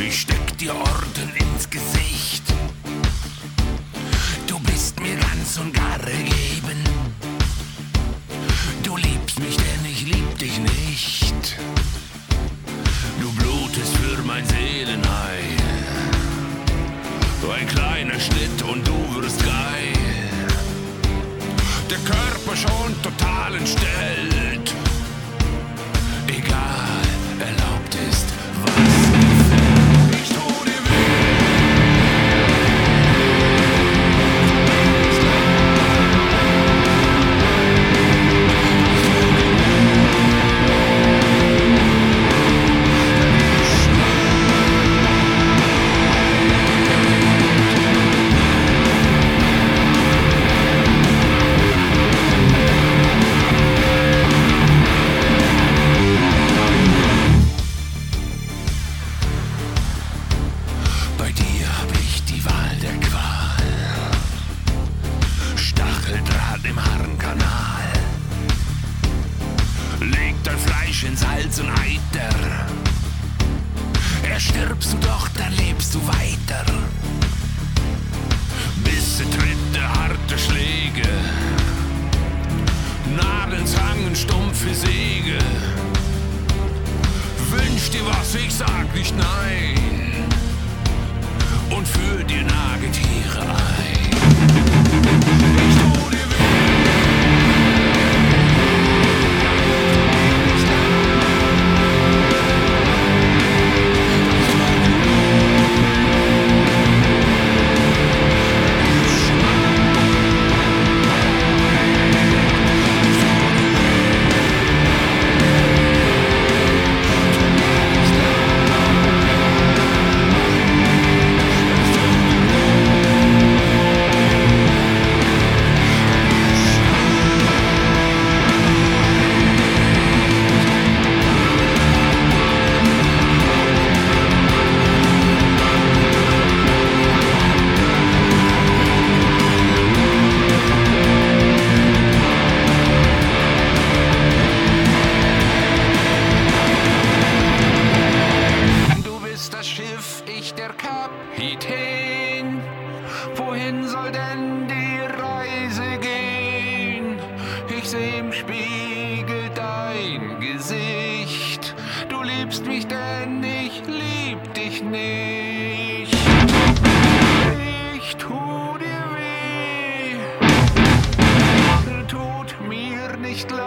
Ich steck dir Orden ins Gesicht. Du bist mir ganz und gar ergeben. Du liebst mich, denn ich lieb dich nicht. Du blutest für mein Seelenheil. Ein kleiner Schnitt und du wirst geil. Der Körper schon total entstellt. Egal, erlaubt ist, was gefällt. Ich tu dir Bei dir hab ich die Wahl der Qual. Stacheldraht im Harnkanal. Leg dein Fleisch in Salz und Eiter. Erstirbst du doch, dann lebst du weiter. Bisse, Tritte, harte Schläge. Nadeln, Zangen, stumpfe Säge. Wünsch dir was, ich sag nicht nein. Und für dir Nagetiere ein. Ich tu dir der Kapitän. Wohin soll denn die Reise gehen? Ich seh im Spiegel dein Gesicht. Du liebst mich, denn ich lieb dich nicht. Ich tu dir weh, tut mir nicht leid.